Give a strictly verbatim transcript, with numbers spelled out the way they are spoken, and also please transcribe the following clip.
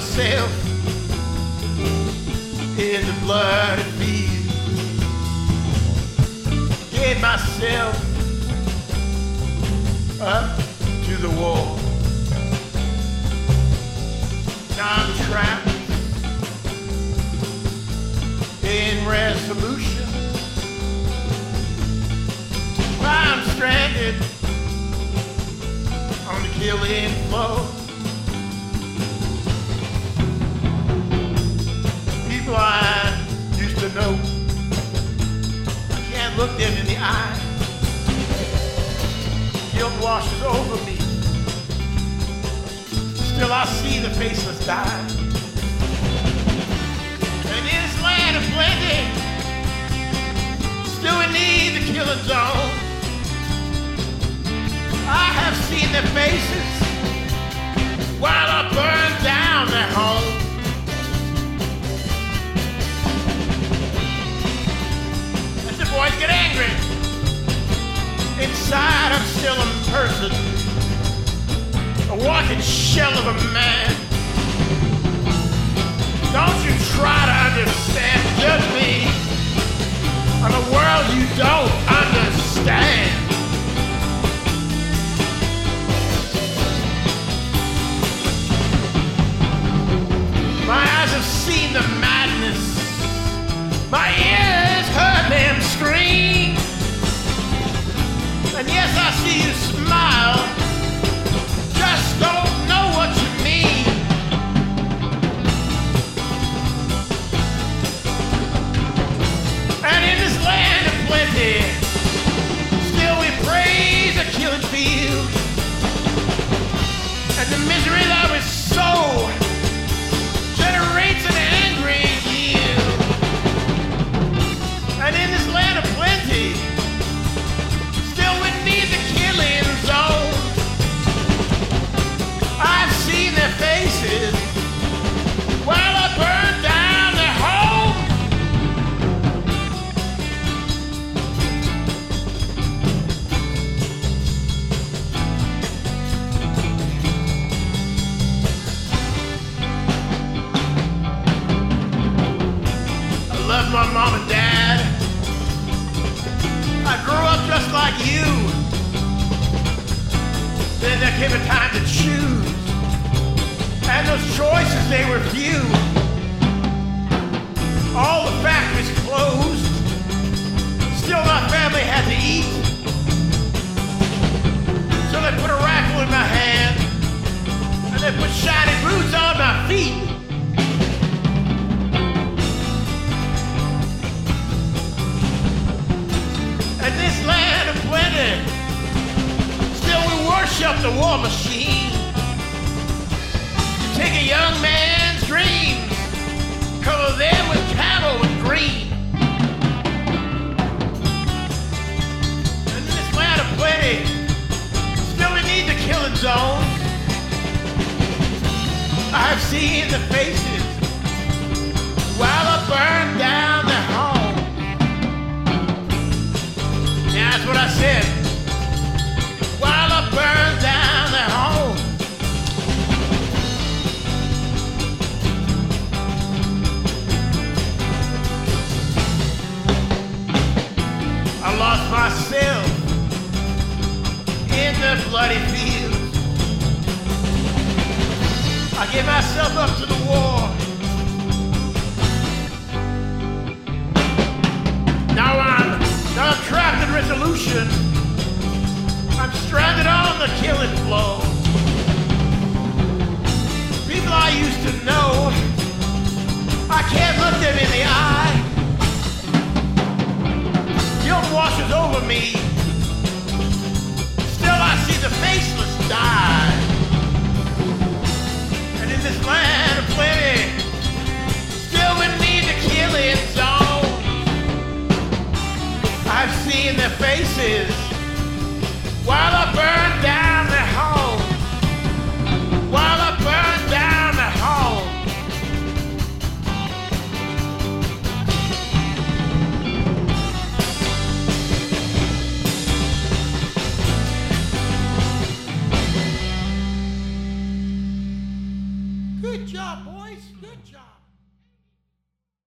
myself in the bloody field. Gave myself up to the wall. Now I'm trapped in resolution. I'm stranded on the killing floor. People I used to know, can't look them in the eye. Guilt washes over me. Still I see the faceless die. And in this land of plenty, still we need the killing zone. I have seen their faces while I burn down their home. As the boys get angry, inside I'm still a person, a walking shell of a man. Don't you try to understand, judge me on a world you don't understand. My eyes have seen the madness, my ears heard them scream. And yes, I see you smile, just don't know what you mean. And in this land of plenty, still we praise a killing field. And the misery that we sow generates an angry yield. And in this land of plenty, still we need the killing zone. I've seen their faces while I burn down their home. I love my mom and dad. I grew up just like you. Then there came a time to choose, and those choices, they were few. All the factories closed, still my family had to eat. So they put a rifle in my hand, and they put shiny boots on my feet. And this land of plenty, still we worship the war machine. You take a young man's dreams, color them with camel and green. And in this land of plenty, still we need the killing zone. I've seen the faces while I burn down their home. Yeah, that's what I said. While I burn down their home. I lost myself in the bloody fields. I gave myself up to the war. Now I'm, now I'm trapped in resolution. I'm stranded on the killing floor. People I used to know, I can't look them in the eye. Guilt washes over me. Still I see the faceless die. And in this land of plenty, still we need the killing zone. I've seen their faces while I